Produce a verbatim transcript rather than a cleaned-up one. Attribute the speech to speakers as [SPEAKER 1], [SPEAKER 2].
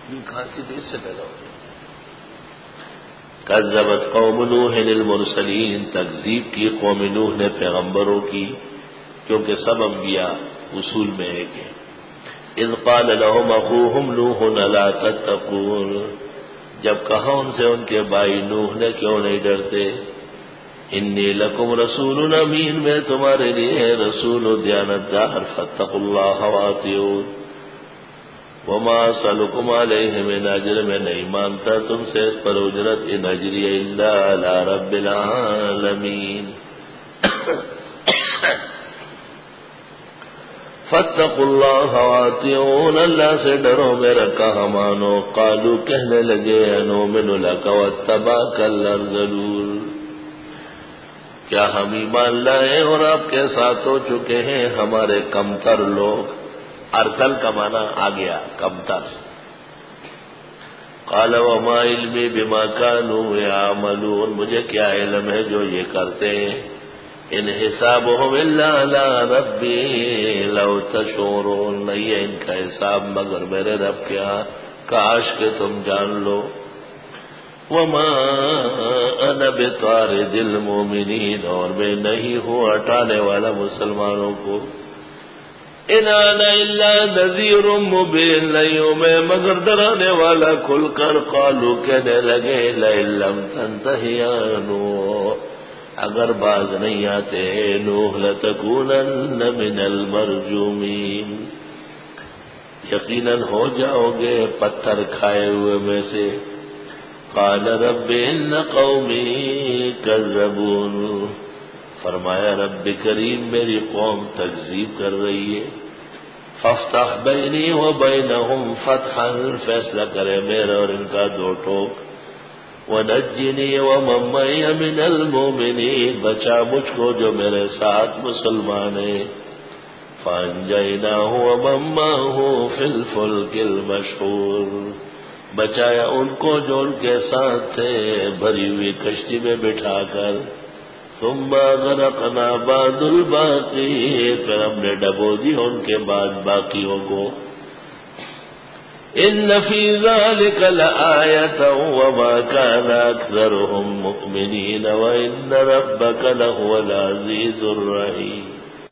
[SPEAKER 1] کھانسی تو اس سے پیدا ہوگی. کذبت قوم نوح المرسلین، تکذیب کی قوم نوح نے پیغمبروں کی، کیونکہ سب انبیاء اصول میں ہے کہ اذ قال لهم اخوهم نوح الا تتقون، جب کہا ان سے ان کے بھائی نوح نے کیوں نہیں ڈرتے. انی لکم رسول امین، میں تمہارے لیے رسول و دیانتدار، فاتقوا اللہ واطیعون. وما اسألکم علیہ من اجر، میں نہیں مانگتا تم سے اس پر اجرت، ان اجری الا علی رب العالمین. فاتقوا اللہ واطیعون، اللہ سے ڈرو میرا کہا مانو. قالوا، کہنے لگے، انؤمن لک واتبعک الارذلون، کیا ہم ایمان لائے اور آپ کے ساتھ ہو چکے ہیں ہمارے کمتر لوگ. ارذل کا معنی آ گیا کمتر. قال وما علمی بما كانوا يعملون، مجھے کیا علم ہے جو یہ کرتے ہیں. ان حسابهم الا على ربی لو تشعرون، نہیں ہے ان کا حساب مگر میرے رب کے ہاں، کاش کہ تم جان لو. وما انا بطارد المؤمنین، اور میں نہیں ہوں ہٹانے والا مسلمانوں کو. ان انا الا نذیر مبین، نہیں ہوں میں مگر ڈرانے والا کھل کر. قالوا، کہنے لگے، لئن لم تنتہ یا نوح، اگر باز نہیں آتے نوح، لتکونن من المرجومین، یقیناً ہو جاؤ گے پتھر کھائے ہوئے میں سے. قال رب ان قومی کذبون، فرمایا رب کریم میری قوم تکذیب کر رہی ہے. فافتح بینی و بینہم فتحا، فیصلہ کرے میرا اور ان کا دو ٹوک. ونجنی ومن معی من المؤمنین، بچا مجھ کو جو میرے ساتھ مسلمان ہیں. فانجیناہ ومن معہ فی الفلک المشحور، بچایا ان کو جو ان کے ساتھ تھے بھری ہوئی کشتی میں بٹھا کر. ثم غرقنا بعد الباقین، پھر ہم نے ڈبو دی ان کے بعد باقیوں کو. ان فی ذلک لآیۃ وما کان اکثرهم مؤمنین وان ربک لہو العزیز الرحیم.